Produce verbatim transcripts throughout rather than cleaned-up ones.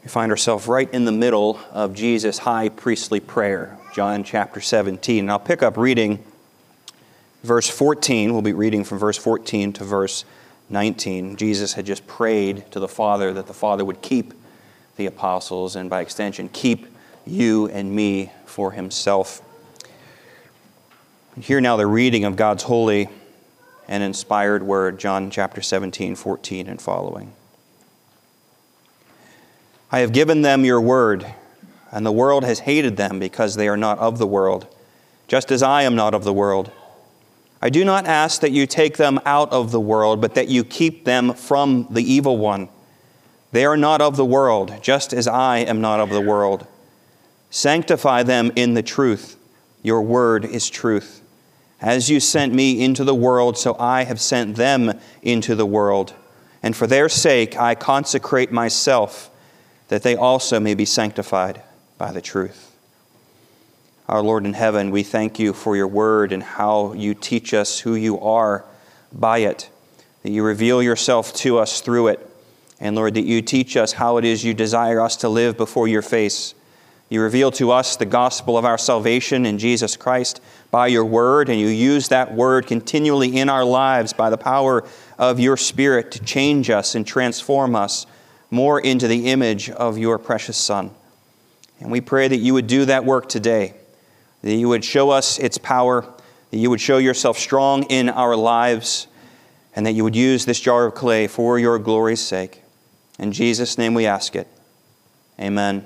We find ourselves right in the middle of Jesus' high priestly prayer, John chapter seventeen. And I'll pick up reading verse fourteen. We'll be reading from verse fourteen to verse nineteen. Jesus had just prayed to the Father that the Father would keep the apostles and by extension keep you and me for himself. Hear now the reading of God's holy and inspired word, John chapter seventeen, fourteen and following. I have given them your word, and the world has hated them because they are not of the world, just as I am not of the world. I do not ask that you take them out of the world, but that you keep them from the evil one. They are not of the world, just as I am not of the world. Sanctify them in the truth. Your word is truth. As you sent me into the world, so I have sent them into the world. And for their sake I consecrate myself, that they also may be sanctified by the truth. Our Lord in heaven, we thank you for your word and how you teach us who you are by it, that you reveal yourself to us through it, and Lord, that you teach us how it is you desire us to live before your face. You reveal to us the gospel of our salvation in Jesus Christ by your word, and you use that word continually in our lives by the power of your Spirit to change us and transform us more into the image of your precious Son. And we pray that you would do that work today, that you would show us its power, that you would show yourself strong in our lives, and that you would use this jar of clay for your glory's sake. In Jesus' name we ask it. Amen.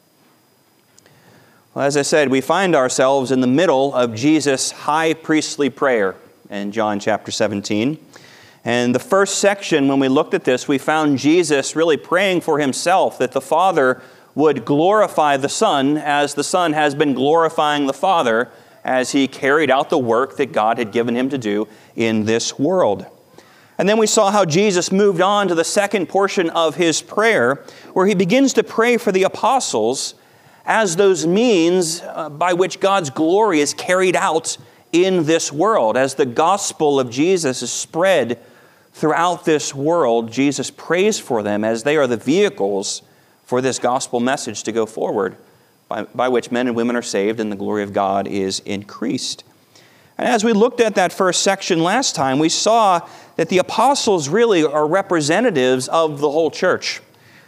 Well, as I said, we find ourselves in the middle of Jesus' high priestly prayer in John chapter seventeen. And the first section, when we looked at this, we found Jesus really praying for himself, that the Father would glorify the Son as the Son has been glorifying the Father as he carried out the work that God had given him to do in this world. And then we saw how Jesus moved on to the second portion of his prayer, where he begins to pray for the apostles as those means uh, by which God's glory is carried out in this world. As the gospel of Jesus is spread throughout this world, Jesus prays for them as they are the vehicles for this gospel message to go forward, by, by which men and women are saved and the glory of God is increased. And as we looked at that first section last time, we saw that the apostles really are representatives of the whole church.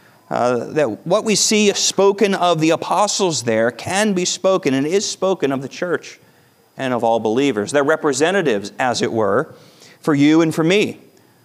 Uh, that what we see spoken of the apostles there can be spoken and is spoken of the church and of all believers. They're representatives, as it were, for you and for me.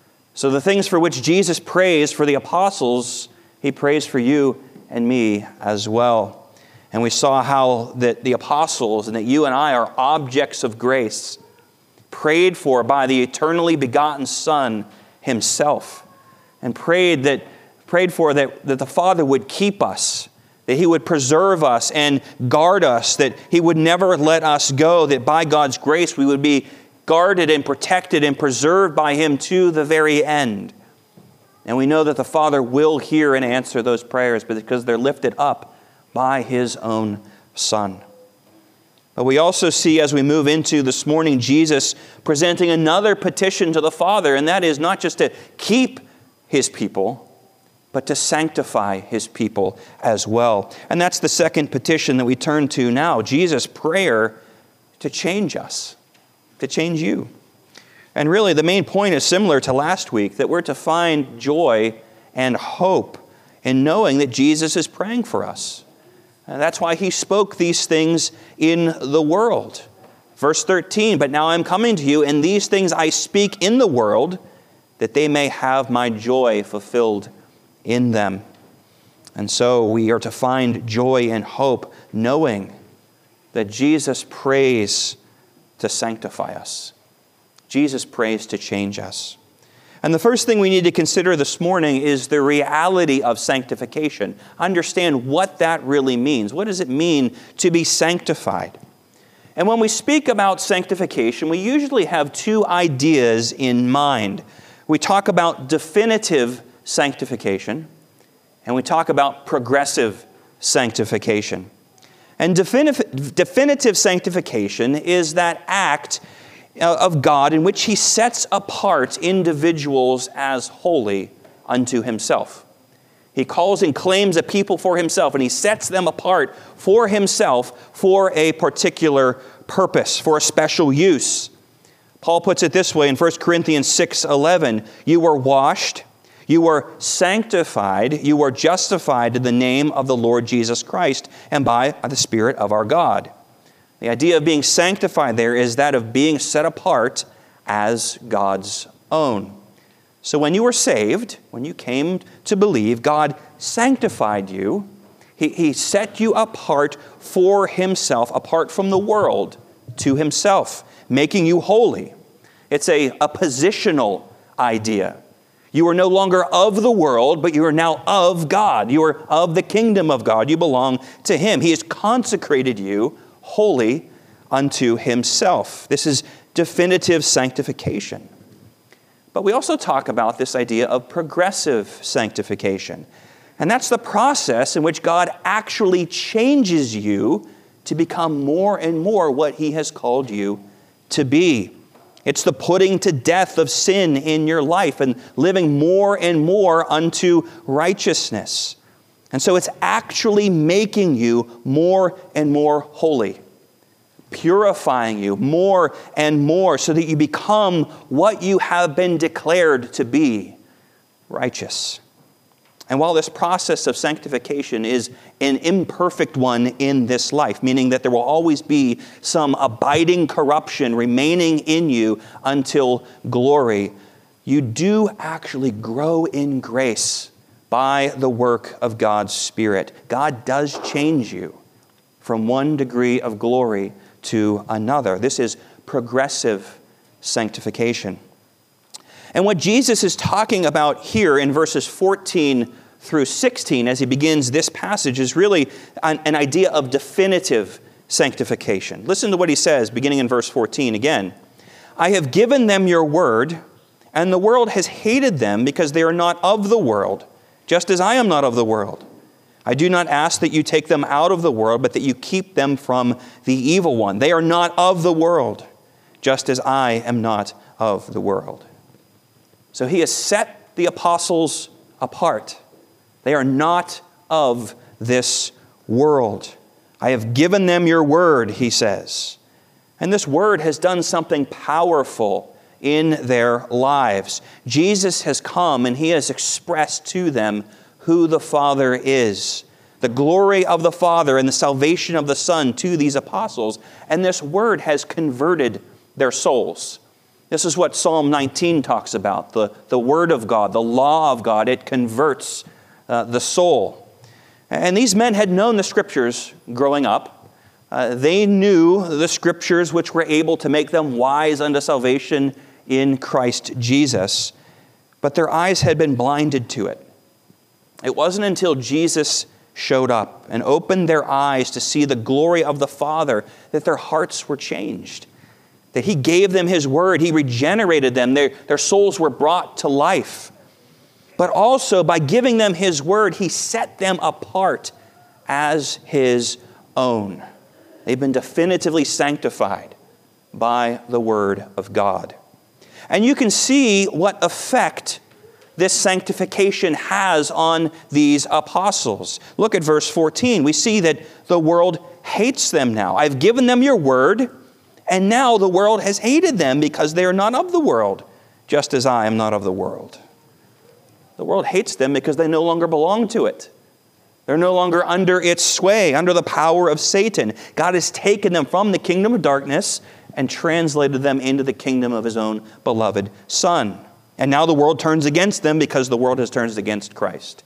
So the things for which Jesus prays for the apostles, he prays for you and me as well. And we saw how that the apostles and that you and I are objects of grace, prayed for by the eternally begotten Son himself, and prayed that prayed for that, that the Father would keep us, that he would preserve us and guard us, that he would never let us go, that by God's grace we would be guarded and protected and preserved by him to the very end. And we know that the Father will hear and answer those prayers because they're lifted up by his own Son. But we also see as we move into this morning, Jesus presenting another petition to the Father, and that is not just to keep his people, but to sanctify his people as well. And that's the second petition that we turn to now, Jesus' prayer to change us, to change you. And really the main point is similar to last week, that we're to find joy and hope in knowing that Jesus is praying for us. And that's why he spoke these things in the world. Verse thirteen, but now I'm coming to you, and these things I speak in the world, that they may have my joy fulfilled in them. And so we are to find joy and hope, knowing that Jesus prays to sanctify us. Jesus prays to change us. And the first thing we need to consider this morning is the reality of sanctification. Understand what that really means. What does it mean to be sanctified? And when we speak about sanctification, we usually have two ideas in mind. We talk about definitive sanctification, and we talk about progressive sanctification. And definitive, definitive sanctification is that act of God in which he sets apart individuals as holy unto himself. He calls and claims a people for himself, and he sets them apart for himself for a particular purpose, for a special use. Paul puts it this way in First Corinthians six eleven, you were washed, you were sanctified, you were justified in the name of the Lord Jesus Christ and by the Spirit of our God. The idea of being sanctified there is that of being set apart as God's own. So when you were saved, when you came to believe, God sanctified you. He, he set you apart for himself, apart from the world, to himself, making you holy. It's a, a positional idea. You are no longer of the world, but you are now of God. You are of the kingdom of God. You belong to him. He has consecrated you holy unto himself. This is definitive sanctification. But we also talk about this idea of progressive sanctification. And that's the process in which God actually changes you to become more and more what he has called you to be. It's the putting to death of sin in your life and living more and more unto righteousness. And so it's actually making you more and more holy, purifying you more and more so that you become what you have been declared to be, righteous. And while this process of sanctification is an imperfect one in this life, meaning that there will always be some abiding corruption remaining in you until glory, you do actually grow in grace by the work of God's Spirit. God does change you from one degree of glory to another. This is progressive sanctification. And what Jesus is talking about here in verses fourteen through sixteen as he begins this passage is really an, an idea of definitive sanctification. Listen to what he says beginning in verse fourteen again. I have given them your word, and the world has hated them because they are not of the world, just as I am not of the world. I do not ask that you take them out of the world, but that you keep them from the evil one. They are not of the world, just as I am not of the world. So he has set the apostles apart. They are not of this world. I have given them your word, he says. And this word has done something powerful in their lives. Jesus has come and he has expressed to them who the Father is, the glory of the Father and the salvation of the Son to these apostles. And this word has converted their souls. This is what Psalm nineteen talks about, the, the word of God, the law of God. It converts uh, the soul. And these men had known the Scriptures growing up. Uh, they knew the Scriptures which were able to make them wise unto salvation in Christ Jesus. But their eyes had been blinded to it. It wasn't until Jesus showed up and opened their eyes to see the glory of the Father that their hearts were changed. That he gave them his word. He regenerated them. Their, their souls were brought to life. But also by giving them his word, he set them apart as his own. They've been definitively sanctified by the word of God. And you can see what effect this sanctification has on these apostles. Look at verse fourteen. We see that the world hates them now. I've given them your word, and now the world has hated them because they are not of the world, just as I am not of the world. The world hates them because they no longer belong to it. They're no longer under its sway, under the power of Satan. God has taken them from the kingdom of darkness and translated them into the kingdom of his own beloved Son. And now the world turns against them because the world has turned against Christ.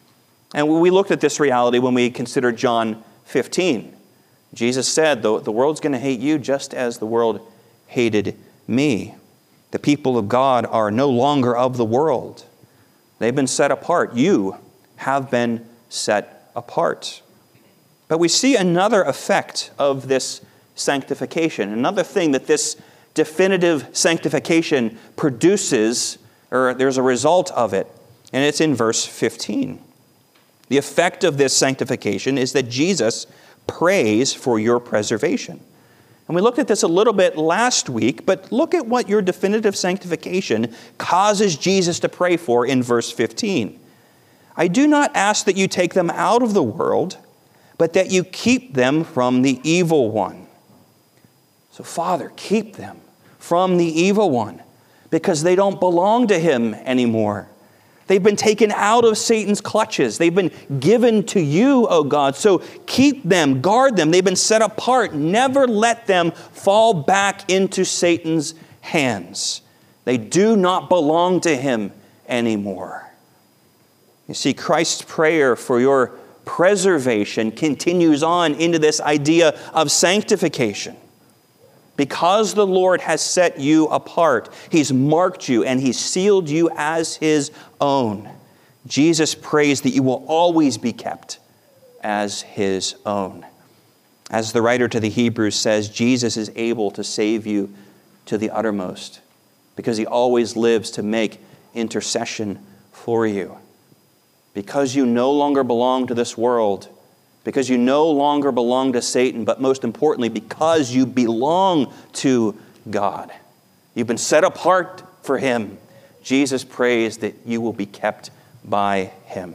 And we looked at this reality when we considered John fifteen. Jesus said, the, the world's going to hate you just as the world hated me. The people of God are no longer of the world. They've been set apart. You have been set apart. But we see another effect of this sanctification. Another thing that this definitive sanctification produces, or there's a result of it, and it's in verse fifteen. The effect of this sanctification is that Jesus prays for your preservation. And we looked at this a little bit last week, but look at what your definitive sanctification causes Jesus to pray for in verse fifteen. I do not ask that you take them out of the world, but that you keep them from the evil one. So, Father, keep them from the evil one, because they don't belong to him anymore. They've been taken out of Satan's clutches. They've been given to you, O God. So keep them, guard them. They've been set apart. Never let them fall back into Satan's hands. They do not belong to him anymore. You see, Christ's prayer for your preservation continues on into this idea of sanctification. Because the Lord has set you apart, he's marked you and he's sealed you as his own. Jesus prays that you will always be kept as his own. As the writer to the Hebrews says, Jesus is able to save you to the uttermost because he always lives to make intercession for you. Because you no longer belong to this world, because you no longer belong to Satan, but most importantly, because you belong to God. You've been set apart for him. Jesus prays that you will be kept by him.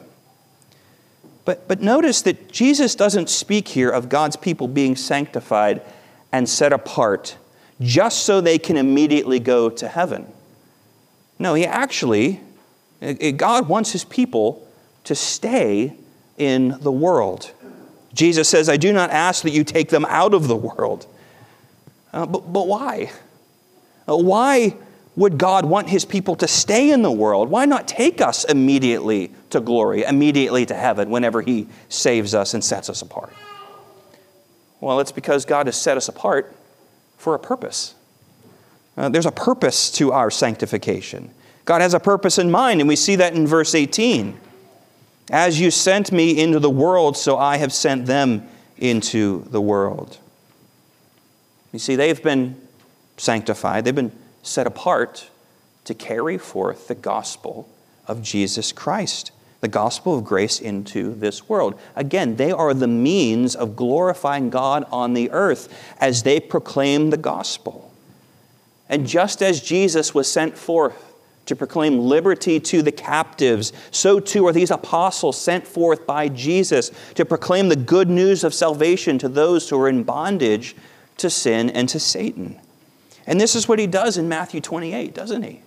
But, but notice that Jesus doesn't speak here of God's people being sanctified and set apart just so they can immediately go to heaven. No, he actually, God wants his people to stay in the world. Jesus says, I do not ask that you take them out of the world. Uh, but, but why? Uh, why would God want his people to stay in the world? Why not take us immediately to glory, immediately to heaven, whenever he saves us and sets us apart? Well, it's because God has set us apart for a purpose. Uh, there's a purpose to our sanctification. God has a purpose in mind, and we see that in verse eighteen. As you sent me into the world, so I have sent them into the world. You see, they've been sanctified. They've been set apart to carry forth the gospel of Jesus Christ, the gospel of grace into this world. Again, they are the means of glorifying God on the earth as they proclaim the gospel. And just as Jesus was sent forth to proclaim liberty to the captives, so too are these apostles sent forth by Jesus to proclaim the good news of salvation to those who are in bondage to sin and to Satan. And this is what he does in Matthew twenty-eight, doesn't he?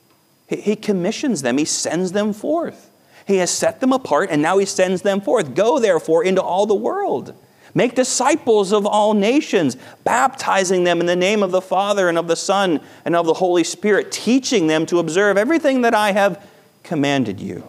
He commissions them. He sends them forth. He has set them apart, and now he sends them forth. Go, therefore, into all the world. Make disciples of all nations, baptizing them in the name of the Father and of the Son and of the Holy Spirit, teaching them to observe everything that I have commanded you.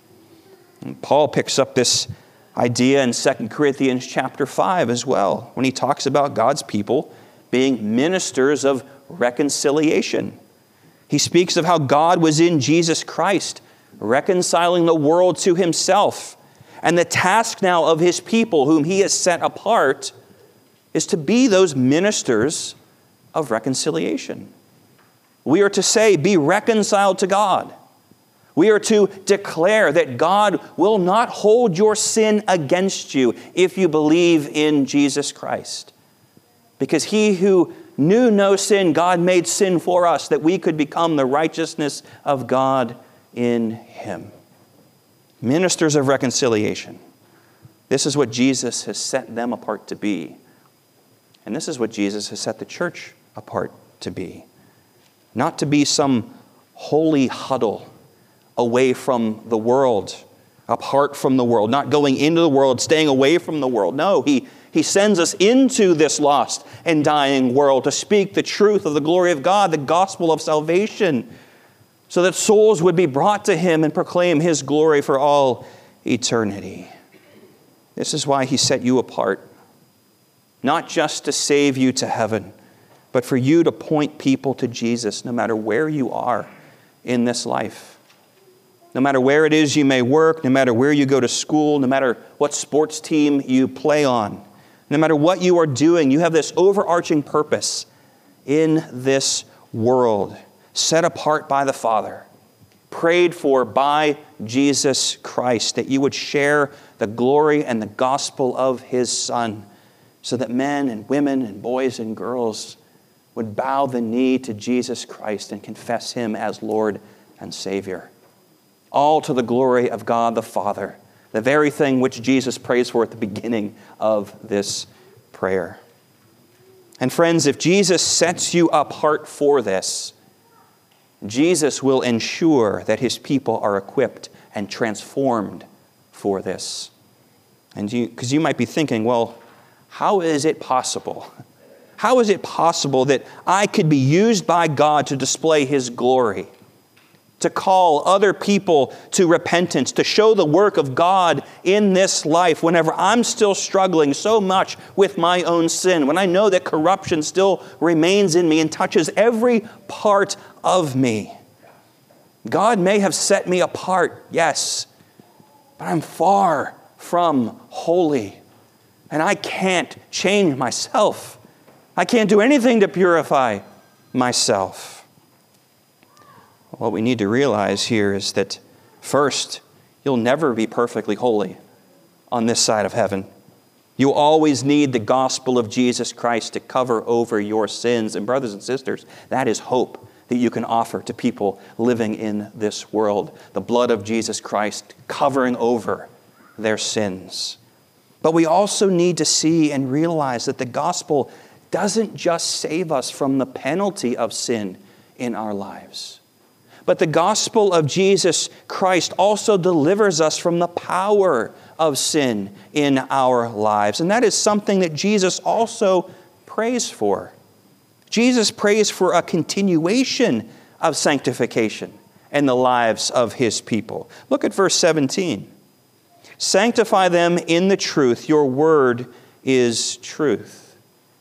And Paul picks up this idea in Second Corinthians chapter five as well, when he talks about God's people being ministers of reconciliation. He speaks of how God was in Jesus Christ, reconciling the world to himself. And the task now of his people, whom he has set apart, is to be those ministers of reconciliation. We are to say, be reconciled to God. We are to declare that God will not hold your sin against you if you believe in Jesus Christ. Because he who knew no sin, God made sin for us, that we could become the righteousness of God in him. Ministers of reconciliation. This is what Jesus has set them apart to be. And this is what Jesus has set the church apart to be. Not to be some holy huddle away from the world, apart from the world, not going into the world, staying away from the world. No, he, he sends us into this lost and dying world to speak the truth of the glory of God, the gospel of salvation, so that souls would be brought to him and proclaim his glory for all eternity. This is why he set you apart. Not just to save you to heaven, but for you to point people to Jesus no matter where you are in this life. No matter where it is you may work, no matter where you go to school, no matter what sports team you play on, no matter what you are doing, you have this overarching purpose in this world. Set apart by the Father, prayed for by Jesus Christ, that you would share the glory and the gospel of his Son, so that men and women and boys and girls would bow the knee to Jesus Christ and confess him as Lord and Savior. all to the glory of God the Father, the very thing which Jesus prays for at the beginning of this prayer. And friends, if Jesus sets you apart for this, Jesus will ensure that his people are equipped and transformed for this. And you, because you might be thinking, well, how is it possible? How is it possible that I could be used by God to display his glory, to call other people to repentance, to show the work of God in this life whenever I'm still struggling so much with my own sin, when I know that corruption still remains in me and touches every part of me? God may have set me apart, yes, but I'm far from holy, and I can't change myself. I can't do anything to purify myself. What we need to realize here is that, first, you'll never be perfectly holy on this side of heaven. You always need the gospel of Jesus Christ to cover over your sins. And brothers and sisters, that is hope that you can offer to people living in this world. The blood of Jesus Christ covering over their sins. But we also need to see and realize that the gospel doesn't just save us from the penalty of sin in our lives, but the gospel of Jesus Christ also delivers us from the power of sin in our lives. And that is something that Jesus also prays for. Jesus prays for a continuation of sanctification in the lives of his people. Look at verse seventeen. Sanctify them in the truth. Your word is truth.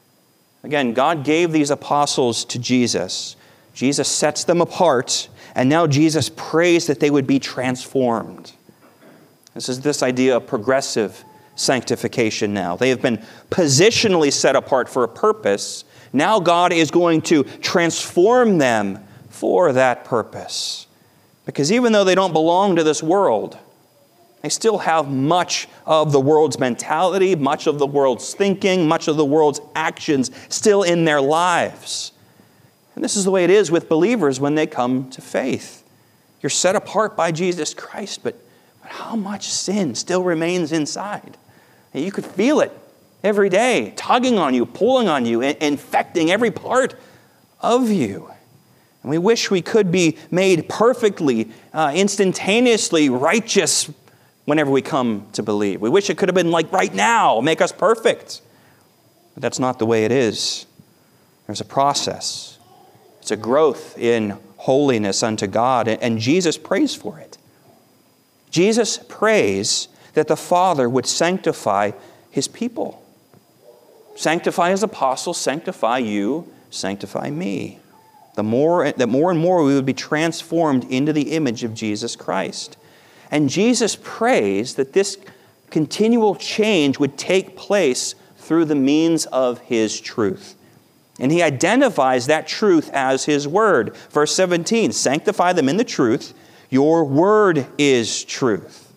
Again, God gave these apostles to Jesus. Jesus sets them apart, and now Jesus prays that they would be transformed. This is this idea of progressive sanctification now. They have been positionally set apart for a purpose. Now God is going to transform them for that purpose. Because even though they don't belong to this world, they still have much of the world's mentality, much of the world's thinking, much of the world's actions still in their lives. And this is the way it is with believers when they come to faith. You're set apart by Jesus Christ, but, but how much sin still remains inside? And you could feel it every day, tugging on you, pulling on you, and infecting every part of you. And we wish we could be made perfectly, uh, instantaneously righteous whenever we come to believe. We wish it could have been like right now, make us perfect. But that's not the way it is. There's a process. It's a growth in holiness unto God, and Jesus prays for it. Jesus prays that the Father would sanctify his people. Sanctify his apostles, sanctify you, sanctify me. The more, that more and more we would be transformed into the image of Jesus Christ. And Jesus prays that this continual change would take place through the means of his truth. And he identifies that truth as his word. Verse seventeen, sanctify them in the truth. Your word is truth.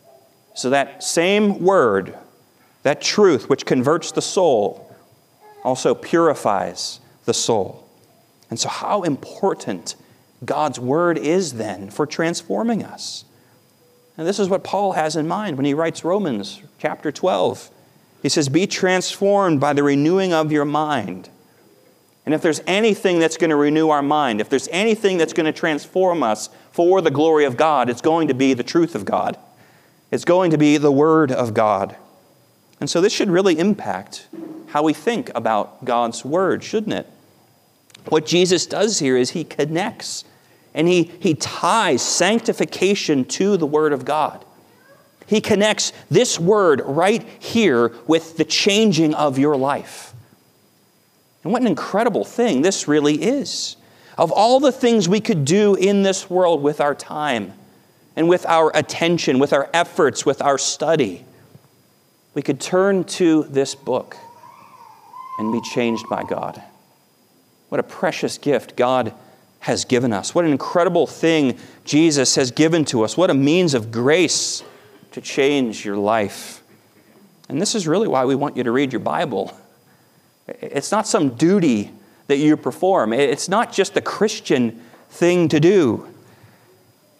So that same word, that truth which converts the soul, also purifies the soul. And so how important God's word is then for transforming us. And this is what Paul has in mind when he writes Romans chapter twelve. He says, be transformed by the renewing of your mind. And if there's anything that's going to renew our mind, if there's anything that's going to transform us for the glory of God, it's going to be the truth of God. It's going to be the Word of God. And so this should really impact how we think about God's Word, shouldn't it? What Jesus does here is he connects and he, he ties sanctification to the Word of God. He connects this Word right here with the changing of your life. And what an incredible thing this really is. Of all the things we could do in this world with our time and with our attention, with our efforts, with our study, we could turn to this book and be changed by God. What a precious gift God has given us. What an incredible thing Jesus has given to us. What a means of grace to change your life. And this is really why we want you to read your Bible. It's not some duty that you perform. It's not just a Christian thing to do.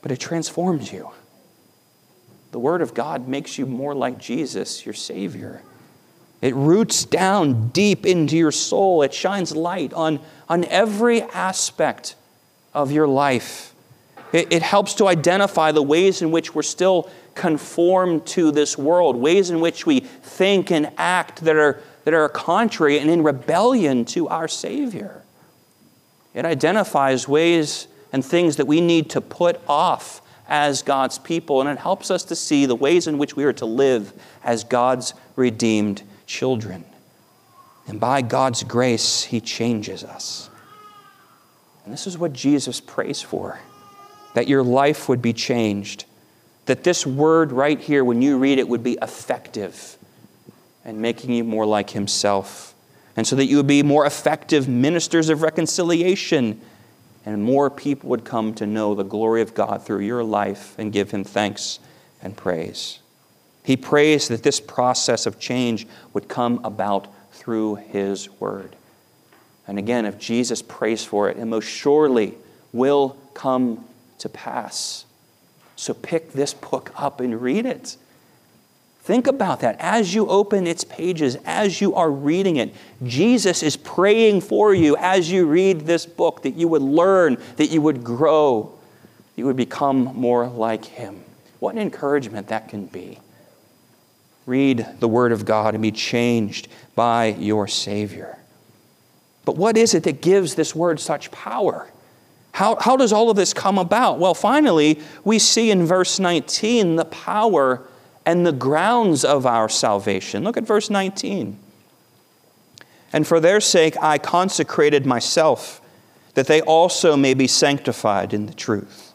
but it transforms you. The Word of God makes you more like Jesus, your Savior. It roots down deep into your soul. It shines light on, on every aspect of your life. It, it helps to identify the ways in which we're still conformed to this world, ways in which we think and act that are, that are contrary and in rebellion to our Savior. It identifies ways and things that we need to put off as God's people, and it helps us to see the ways in which we are to live as God's redeemed children. And by God's grace, He changes us. And this is what Jesus prays for, that your life would be changed, that this word right here, when you read it, would be effective and making you more like Himself, and so that you would be more effective ministers of reconciliation, and more people would come to know the glory of God through your life and give Him thanks and praise. He prays that this process of change would come about through His Word. And again, if Jesus prays for it, it most surely will come to pass. So pick this book up and read it. Think about that. As you open its pages, as you are reading it, Jesus is praying for you as you read this book, that you would learn, that you would grow, you would become more like Him. What an encouragement that can be. Read the Word of God and be changed by your Savior. But what is it that gives this Word such power? How, how does all of this come about? Well, finally, we see in verse nineteen the power and the grounds of our salvation. Look at verse nineteen. And for their sake I consecrated myself, that they also may be sanctified in the truth.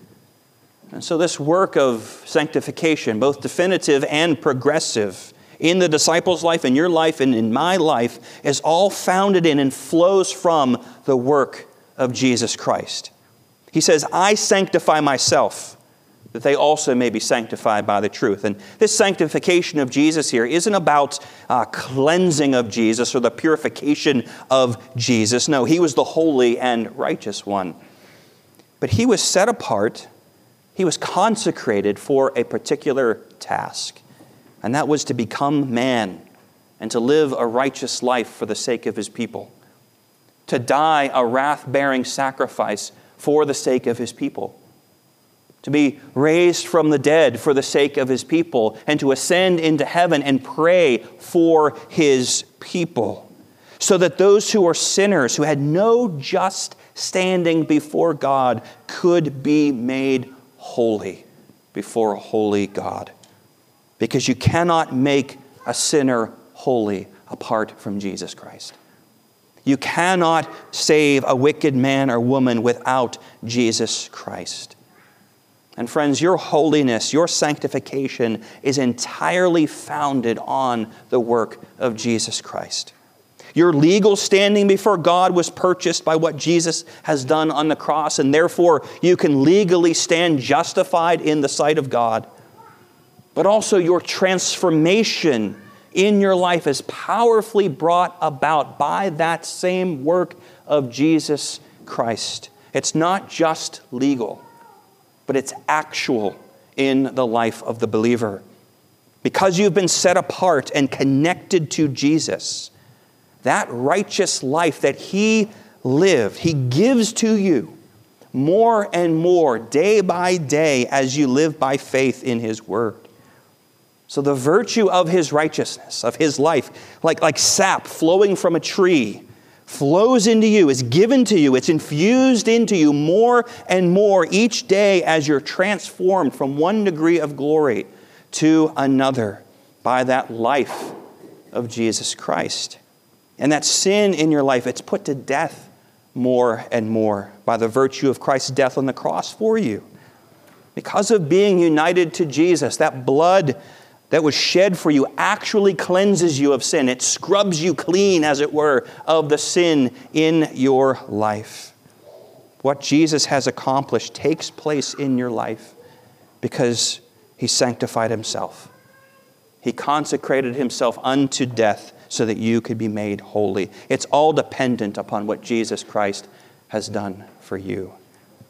And so this work of sanctification, both definitive and progressive, in the disciples' life, in your life, and in my life, is all founded in and flows from the work of Jesus Christ. He says, I sanctify myself, that they also may be sanctified by the truth. And this sanctification of Jesus here isn't about uh, cleansing of Jesus or the purification of Jesus. No, He was the holy and righteous one. But He was set apart, He was consecrated for a particular task. And that was to become man and to live a righteous life for the sake of His people. To die a wrath-bearing sacrifice for the sake of His people. To be raised from the dead for the sake of His people, and to ascend into heaven and pray for His people, so that those who are sinners, who had no just standing before God, could be made holy before a holy God. Because you cannot make a sinner holy apart from Jesus Christ. You cannot save a wicked man or woman without Jesus Christ. And friends, your holiness, your sanctification is entirely founded on the work of Jesus Christ. Your legal standing before God was purchased by what Jesus has done on the cross, and therefore you can legally stand justified in the sight of God. But also your transformation in your life is powerfully brought about by that same work of Jesus Christ. It's not just legal, but it's actual in the life of the believer. Because you've been set apart and connected to Jesus, that righteous life that He lived, He gives to you more and more day by day as you live by faith in His Word. So the virtue of His righteousness, of His life, like, like sap flowing from a tree, flows into you, is given to you, it's infused into you more and more each day as you're transformed from one degree of glory to another by that life of Jesus Christ. And that sin in your life, it's put to death more and more by the virtue of Christ's death on the cross for you. Because of being united to Jesus, that blood that was shed for you actually cleanses you of sin. It scrubs you clean, as it were, of the sin in your life. What Jesus has accomplished takes place in your life because He sanctified Himself. He consecrated Himself unto death so that you could be made holy. It's all dependent upon what Jesus Christ has done for you.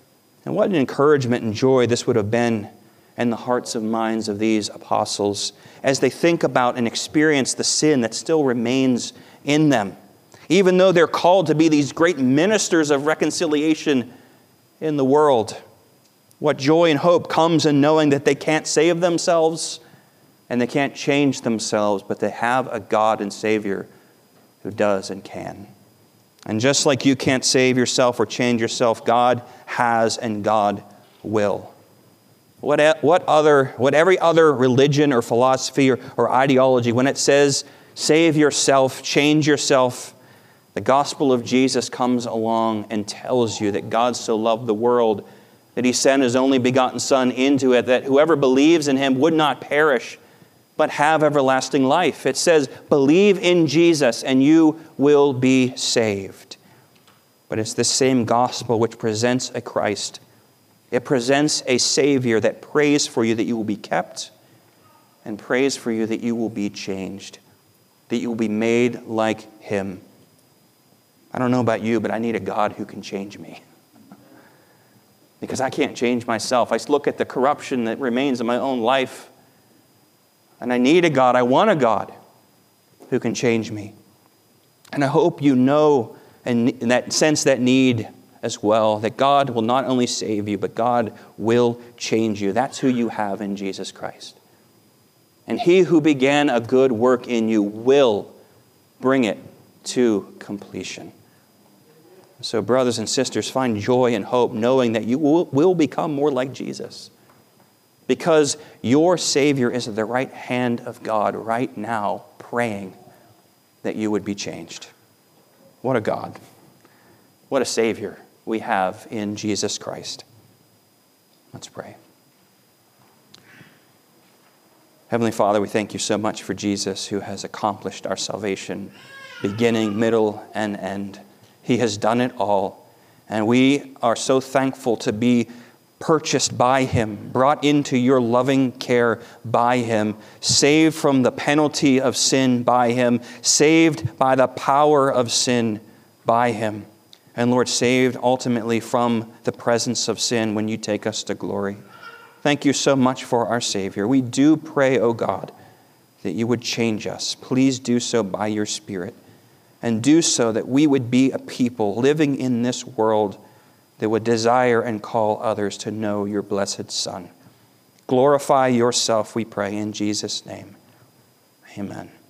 And what an encouragement and joy this would have been in the hearts and minds of these apostles as they think about and experience the sin that still remains in them. Even though they're called to be these great ministers of reconciliation in the world, what joy and hope comes in knowing that they can't save themselves and they can't change themselves, but they have a God and Savior who does and can. And just like you can't save yourself or change yourself, God has and God will. What, what, other, what every other religion or philosophy or, or ideology, when it says save yourself, change yourself, the gospel of Jesus comes along and tells you that God so loved the world that He sent His only begotten Son into it, that whoever believes in Him would not perish, but have everlasting life. It says, believe in Jesus and you will be saved. But it's the same gospel which presents a Christ. It presents a Savior that prays for you that you will be kept and prays for you that you will be changed, that you will be made like Him. I don't know about you, but I need a God who can change me. Because I can't change myself. I look at the corruption that remains in my own life, and I need a God, I want a God who can change me. And I hope you know and that sense that need as well, that God will not only save you, but God will change you. That's who you have in Jesus Christ. And He who began a good work in you will bring it to completion. So brothers and sisters, find joy and hope knowing that you will, will become more like Jesus. Because your Savior is at the right hand of God right now, praying that you would be changed. What a God. What a Savior we have in Jesus Christ. Let's pray. Heavenly Father, we thank you so much for Jesus, who has accomplished our salvation, beginning, middle, and end. He has done it all. And we are so thankful to be purchased by Him, brought into your loving care by Him, saved from the penalty of sin by Him, saved by the power of sin by Him. And Lord, saved ultimately from the presence of sin when you take us to glory. Thank you so much for our Savior. We do pray, O God, that you would change us. Please do so by your Spirit. And do so that we would be a people living in this world that would desire and call others to know your blessed Son. Glorify yourself, we pray, in Jesus' name. Amen.